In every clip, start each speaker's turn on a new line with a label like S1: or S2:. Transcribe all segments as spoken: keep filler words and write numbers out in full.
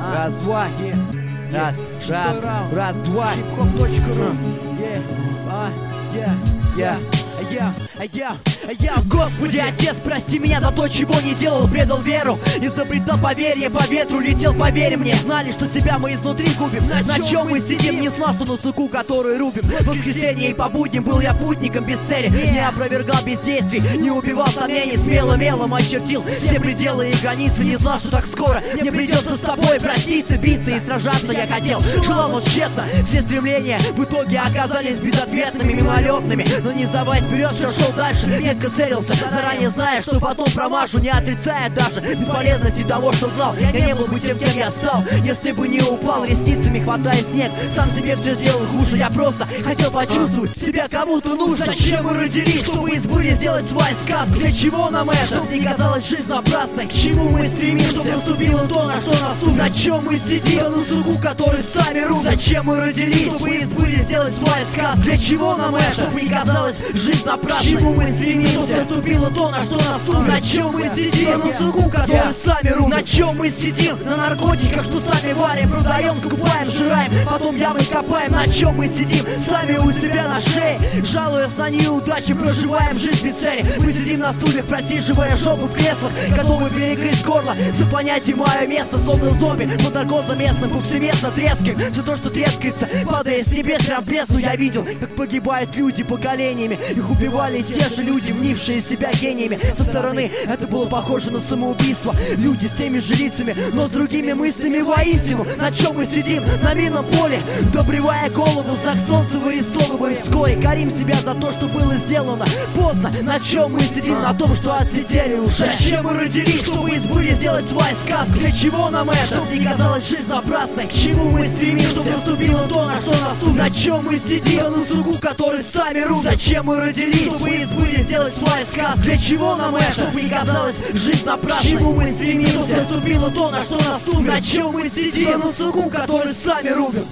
S1: Раз, два, е. Раз, раз, раз, два.
S2: Хип-хоп точка ру. Е, а, е, я, я, я, я. Господи, Отец, прости меня за то, чего не делал, предал веру, изобретал поверье, по ветру летел, поверь мне. Знали, что себя мы изнутри губим. На, на чем мы сидим, не знал, что на суку, которую рубим. В воскресенье и по будням был я путником без цели. Не опровергал бездействий, не убивал сомнений, смело мелом очертил все пределы и границы. Не знал, что так скоро мне придется с тобой проститься, биться и сражаться я хотел. Желал, но тщетно, все стремления в итоге оказались безответными, мимолетными. Но не сдаваясь вперед, все шел дальше, метко целился, заранее зная, что потом промашу, не отрицая даже бесполезности того, что знал. Я не был бы тем, кем я стал, если бы не упал, ресницами хватая снег. Сам себе все сделал хуже, я просто хотел почувствовать себя кому-то нужно. Зачем мы родились, чтобы из бури сделать свой сказ? Для чего нам это? Чтоб не казалась жизнь напрасной. К чему мы стремимся? Чтоб наступило то, на что наступит. На чем мы сидим? Да на суку, который сами рубим. Зачем мы родились, чтобы из бури сделать свой сказ? Для чего нам это? Чтоб не казалась жизнь напрасной. К чему мы стремимся? Чтоб наступило то, на что наступит. На чем мы сидим? Да на суку, который сами рубим. На чем мы сидим? На наркотиках, что сами варим, продаем, скупаем, жираем, потом ямы копаем. На чем мы сидим? Сами у себя на шее, жалуясь на неудачи, проживаем жизнь без цели. Мы сидим на стульях, просиживая жопу в креслах, готовы перекрыть горло за понятие мое место. Словно зомби под наркозом местным, повсеместно трескаем. Все то, что трескается, падая с небес прям в бездну. Я видел, как погибают люди поколениями. Их убивали те же люди, мнившие себя гениями. Со стороны это было похоже на самоубийство. Люди с теми же лицами, но с другими мыслями воистину. На чем мы сидим? На минном поле, добривая голову, знак солнца вырисовываем вскоре. Корим себя за то, что было сделано поздно. На чем мы сидим? На том, что отсидели уже. Зачем мы родились, чтобы из бури сделать свой сказ? Для чего нам это? Чтоб не казалась жизнь напрасной. К чему мы стремимся? Чтоб наступило то, на что наступит. На чем мы сидим? Да на суку, который сами рубим. Зачем мы родились, чтобы из бури сделать свой сказ? Для чего нам это? Чтоб не казалась жизнь напрасной. К чему мы стремимся? Чтоб наступило то, на что наступит. На чем мы сидим? Да на суку, который сами рубим.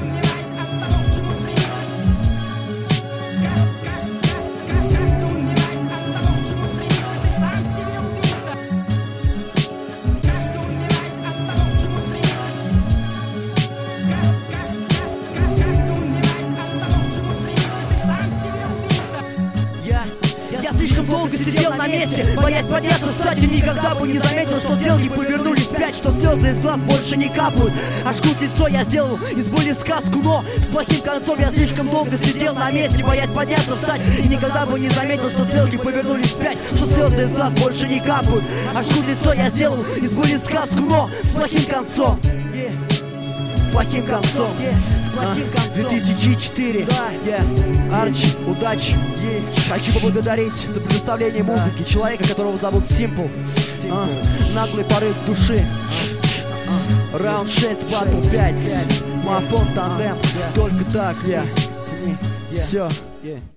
S2: Я слишком долго сидел на месте, боясь подняться, встать, и никогда бы не заметил, что стрелки повернулись вспять, что слезы из глаз больше не капают, а жгут лицо. Я сделал из боли сказку, но с плохим концом. Я слишком долго сидел на месте, боясь подняться, встать, и никогда бы не заметил, что стрелки повернулись вспять, что слезы из глаз больше не капают, а жгут лицо. Я сделал из боли сказку, но с плохим концом. С плохим концом. две тысячи четыре. Арчи, удачи. Хочу поблагодарить за предоставление музыки человека, которого зовут Simple. Наглый порыв души. Раунд шесть, батл пять. Мафон, тандем. Только так. Все.